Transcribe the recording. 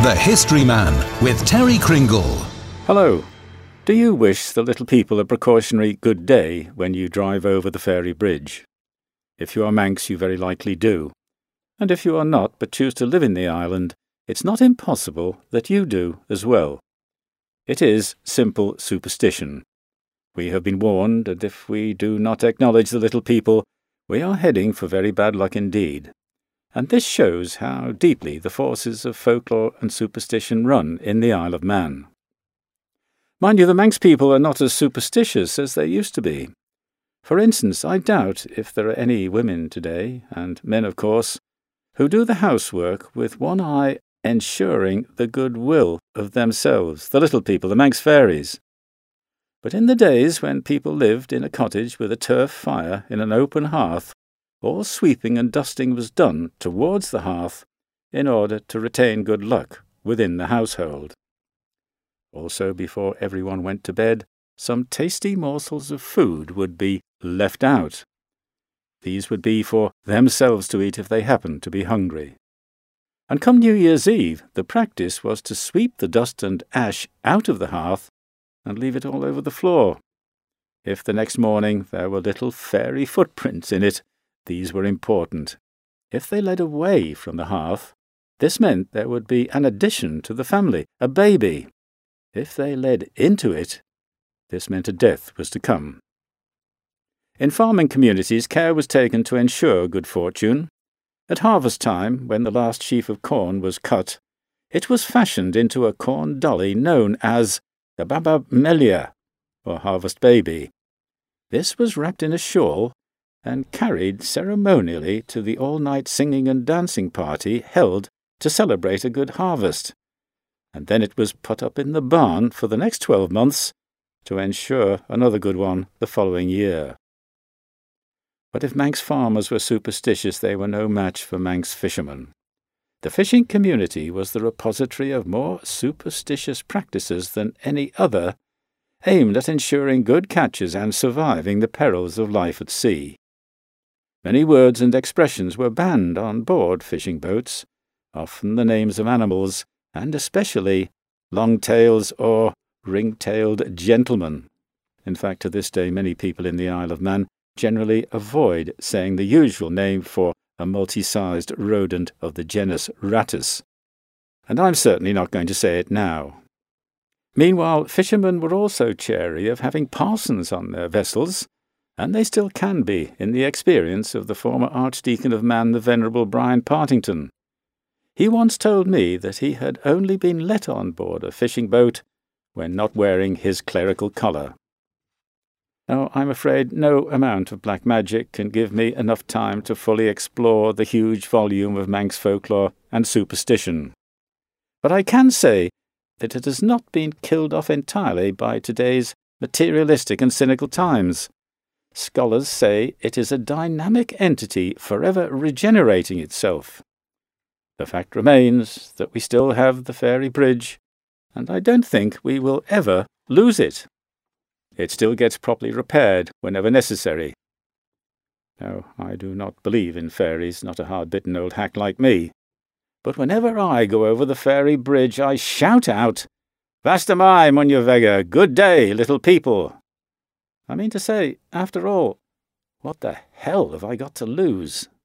The History Man with Terry Kringle. Hello. Do you wish the little people a precautionary good day when you drive over the Fairy Bridge? If you are Manx, you very likely do. And if you are not, but choose to live in the island, it's not impossible that you do as well. It is simple superstition. We have been warned that if we do not acknowledge the little people, we are heading for very bad luck indeed. And this shows how deeply the forces of folklore and superstition run in the Isle of Man. Mind you, the Manx people are not as superstitious as they used to be. For instance, I doubt if there are any women today, and men of course, who do the housework with one eye ensuring the goodwill of themselves, the little people, the Manx fairies. But in the days when people lived in a cottage with a turf fire in an open hearth, all sweeping and dusting was done towards the hearth in order to retain good luck within the household. Also, before everyone went to bed, some tasty morsels of food would be left out. These would be for themselves to eat if they happened to be hungry. And come New Year's Eve, the practice was to sweep the dust and ash out of the hearth and leave it all over the floor. If the next morning there were little fairy footprints in it, these were important. If they led away from the hearth, this meant there would be an addition to the family, a baby. If they led into it, this meant a death was to come. In farming communities, care was taken to ensure good fortune. At harvest time, when the last sheaf of corn was cut, it was fashioned into a corn dolly known as the Baba Melia, or harvest baby. This was wrapped in a shawl and carried ceremonially to the all-night singing and dancing party held to celebrate a good harvest. And then it was put up in the barn for the next 12 months to ensure another good one the following year. But if Manx farmers were superstitious, they were no match for Manx fishermen. The fishing community was the repository of more superstitious practices than any other, aimed at ensuring good catches and surviving the perils of life at sea. Many words and expressions were banned on board fishing boats, often the names of animals, and especially long-tails or ring-tailed gentlemen. In fact, to this day, many people in the Isle of Man generally avoid saying the usual name for a multi-sized rodent of the genus Rattus, and I'm certainly not going to say it now. Meanwhile, fishermen were also chary of having parsons on their vessels, and they still can be in the experience of the former Archdeacon of Man, the Venerable Brian Partington. He once told me that he had only been let on board a fishing boat when not wearing his clerical collar. Now, I'm afraid no amount of black magic can give me enough time to fully explore the huge volume of Manx folklore and superstition. But I can say that it has not been killed off entirely by today's materialistic and cynical times. Scholars say it is a dynamic entity forever regenerating itself. The fact remains that we still have the Fairy Bridge, and I don't think we will ever lose it. It still gets properly repaired whenever necessary. No, I do not believe in fairies, not a hard-bitten old hack like me. But whenever I go over the Fairy Bridge, I shout out, "Vastamai, Munyavega, good day, little people." I mean to say, after all, what the hell have I got to lose?